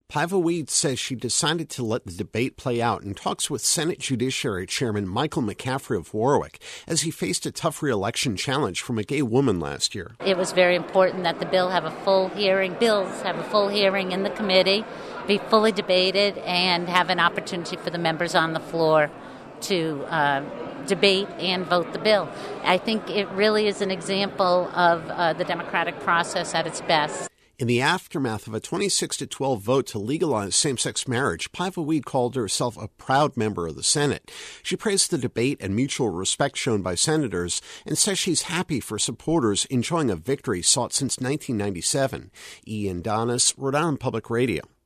Paiva Weed says she decided to let the debate play out in talks with Senate Judiciary Chairman Michael McCaffrey of Warwick as he faced a tough re-election challenge from a gay woman last year. It was very important that the bills have a full hearing in the committee, be fully debated, and have an opportunity for the members on the floor to debate and vote the bill. I think it really is an example of the democratic process at its best. In the aftermath of a 26-12 vote to legalize same-sex marriage, Paiva Weed called herself a proud member of the Senate. She praised the debate and mutual respect shown by senators and says she's happy for supporters enjoying a victory sought since 1997. Ian Donis, Rhode Island Public Radio.